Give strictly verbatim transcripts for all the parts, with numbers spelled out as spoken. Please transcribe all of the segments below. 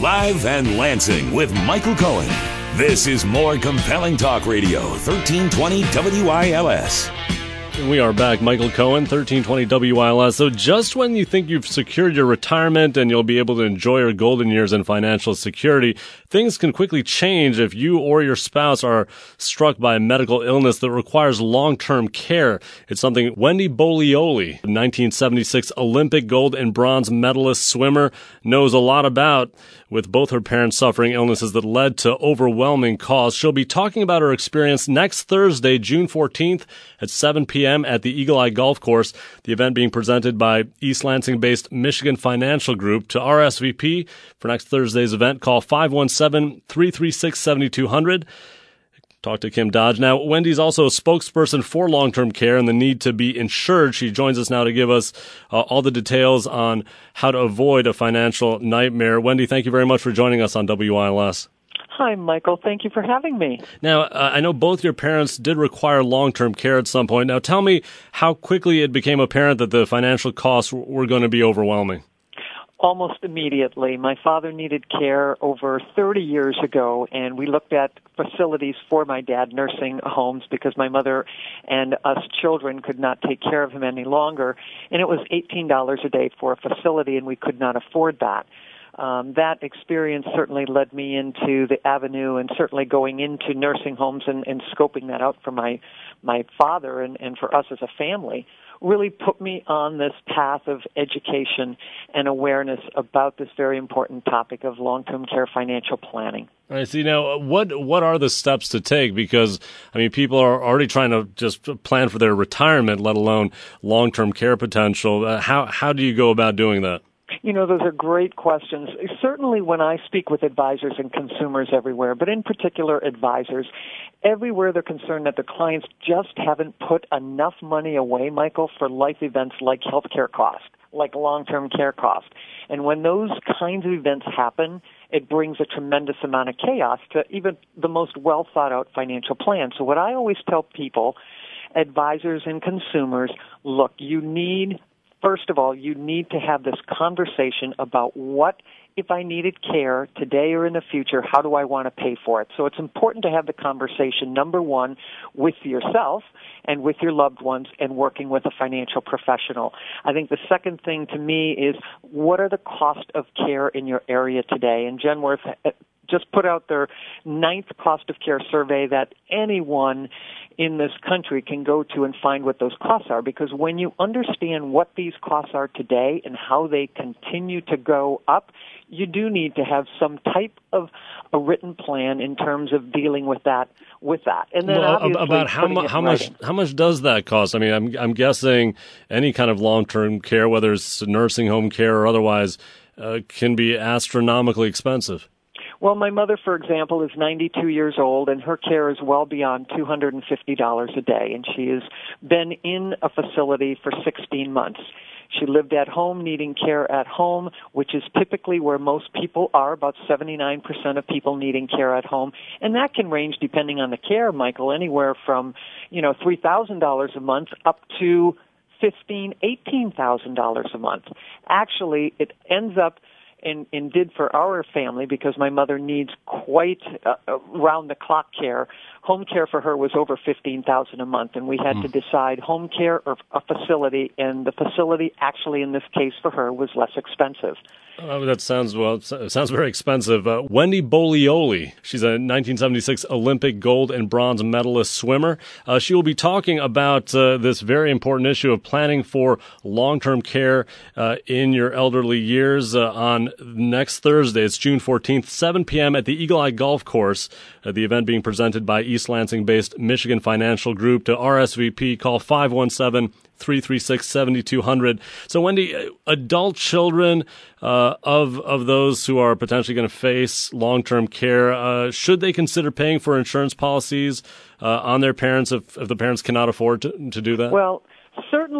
Live and Lansing with Michael Cohen. This is More Compelling Talk Radio, thirteen twenty W I L S. We are back. Michael Cohen, thirteen twenty W I L S. So just when you think you've secured your retirement and you'll be able to enjoy your golden years in financial security, things can quickly change if you or your spouse are struck by a medical illness that requires long-term care. It's something Wendy Bolioli, nineteen seventy-six Olympic gold and bronze medalist swimmer, knows a lot about, with both her parents suffering illnesses that led to overwhelming costs. She'll be talking about her experience next Thursday, June fourteenth at seven p.m. at the Eagle Eye Golf Course, the event being presented by East Lansing-based Michigan Financial Group. To R S V P for next Thursday's event, call five one seven, three three six, seven two zero zero. Talk to Kim Dodge. Now, Wendy's also a spokesperson for long-term care and the need to be insured. She joins us now to give us uh, all the details on how to avoid a financial nightmare. Wendy, thank you very much for joining us on W I L S. Hi, Michael. Thank you for having me. Now, uh, I know both your parents did require long-term care at some point. Now, tell me how quickly it became apparent that the financial costs were going to be overwhelming. Almost immediately. My father needed care over thirty years ago, and we looked at facilities for my dad, nursing homes, because my mother and us children could not take care of him any longer. And it was eighteen dollars a day for a facility, and we could not afford that. Um, that experience certainly led me into the avenue and certainly going into nursing homes and, and scoping that out for my, my father and, and for us as a family really put me on this path of education and awareness about this very important topic of long-term care financial planning. All right, so, you know, what what are the steps to take? Because, I mean, people are already trying to just plan for their retirement, let alone long-term care potential. Uh, how how do you go about doing that? You know, those are great questions. Certainly when I speak with advisors and consumers everywhere, but in particular advisors, everywhere they're concerned that the clients just haven't put enough money away, Michael, for life events like healthcare costs, like long-term care costs. And when those kinds of events happen, it brings a tremendous amount of chaos to even the most well-thought-out financial plan. So what I always tell people, advisors and consumers, look, you need First of all, you need to have this conversation about what, if I needed care today or in the future, how do I want to pay for it? So it's important to have the conversation, number one, with yourself and with your loved ones and working with a financial professional. I think the second thing to me is, what are the cost of care in your area today? And Genworth just put out their ninth cost of care survey that anyone in this country can go to and find what those costs are, because when you understand what these costs are today and how they continue to go up, you do need to have some type of a written plan in terms of dealing with that. With that, and then well, obviously about how, mu- how much how much does that cost? I mean, I'm I'm guessing any kind of long-term care, whether it's nursing home care or otherwise, uh, can be astronomically expensive. Well, my mother, for example, is ninety-two years old, and her care is well beyond two hundred fifty dollars a day, and she has been in a facility for sixteen months. She lived at home, needing care at home, which is typically where most people are, about seventy-nine percent of people needing care at home. And that can range, depending on the care, Michael, anywhere from, you know, three thousand dollars a month up to fifteen thousand dollars, eighteen thousand dollars a month. Actually, it ends up And, and did for our family, because my mother needs quite uh, round-the-clock care. Home care for her was over fifteen thousand dollars a month, and we had mm. to decide home care or a facility, and the facility actually in this case for her was less expensive. Oh, that sounds, well, it sounds very expensive. Uh, Wendy Bolioli, she's a nineteen seventy-six Olympic gold and bronze medalist swimmer. Uh, she will be talking about uh, this very important issue of planning for long-term care uh, in your elderly years uh, on next Thursday. It's June fourteenth, seven p.m. at the Eagle Eye Golf Course. Uh, the event being presented by East Lansing-based Michigan Financial Group. To R S V P, call five one seven, three three six, seven two zero zero. So, Wendy, adult children uh, of of those who are potentially going to face long-term care, uh, should they consider paying for insurance policies uh, on their parents if, if the parents cannot afford to, to do that? Well, certainly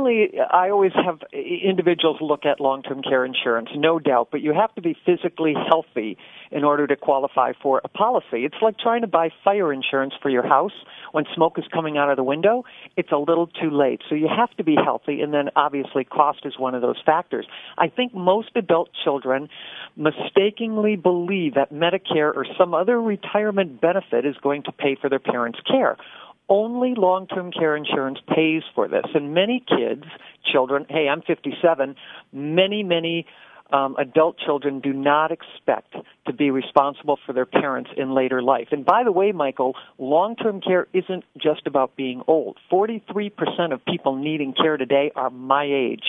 certainly, I always have individuals look at long-term care insurance, no doubt, but you have to be physically healthy in order to qualify for a policy. It's like trying to buy fire insurance for your house when smoke is coming out of the window. It's a little too late. So you have to be healthy, and then obviously cost is one of those factors. I think most adult children mistakenly believe that Medicare or some other retirement benefit is going to pay for their parents' care. Only long-term care insurance pays for this. And many kids, children, hey, I'm fifty-seven, many, many um, adult children do not expect to be responsible for their parents in later life. And by the way, Michael, long-term care isn't just about being old. forty-three percent of people needing care today are my age.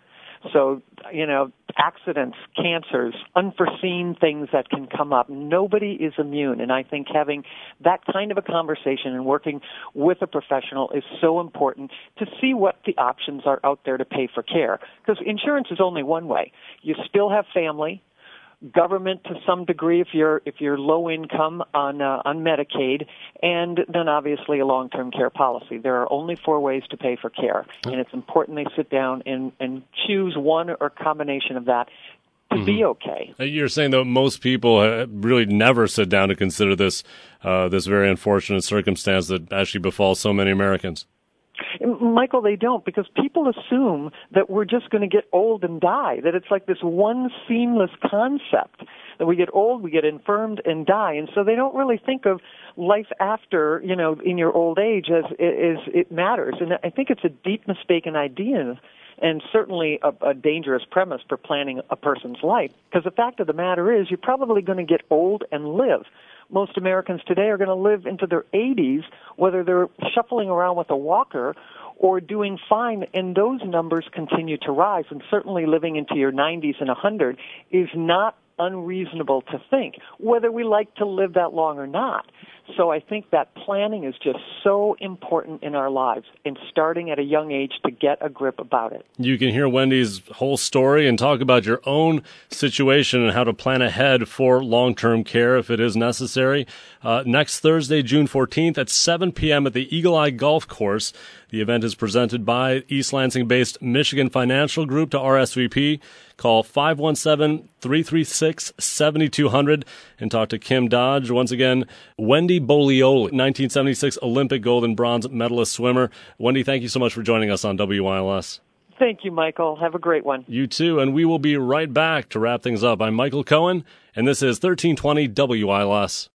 So, you know, accidents, cancers, unforeseen things that can come up. Nobody is immune. And I think having that kind of a conversation and working with a professional is so important to see what the options are out there to pay for care. Because insurance is only one way. You still have family, government to some degree if you're if you're low income on uh, on Medicaid, and then obviously a long-term care policy. There are only four ways to pay for care, and it's important they sit down and, and choose one or combination of that to mm-hmm. be okay. You're saying that most people uh, really never sit down to consider this uh, this very unfortunate circumstance that actually befalls so many Americans. Michael, they don't, because people assume that we're just going to get old and die, that it's like this one seamless concept, that we get old, we get infirmed, and die. And so they don't really think of life after, you know, in your old age as, as it matters. And I think it's a deep mistaken idea and certainly a, a dangerous premise for planning a person's life, because the fact of the matter is you're probably going to get old and live. Most Americans today are going to live into their eighties, whether they're shuffling around with a walker or doing fine, and those numbers continue to rise. And certainly living into your nineties and one hundred is not unreasonable to think, whether we like to live that long or not. So I think that planning is just so important in our lives, and starting at a young age to get a grip about it. You can hear Wendy's whole story and talk about your own situation and how to plan ahead for long-term care if it is necessary. Uh, next Thursday, June fourteenth at seven p.m. at the Eagle Eye Golf Course. The event is presented by East Lansing-based Michigan Financial Group. To R S V P, call five one seven, three three six, seven two zero zero and talk to Kim Dodge. Once again, Wendy Bolioli, nineteen seventy-six Olympic gold and bronze medalist swimmer. Wendy, thank you so much for joining us on W I L S. Thank you, Michael. Have a great one. You too, and we will be right back to wrap things up. I'm Michael Cohen, and this is thirteen twenty W I L S.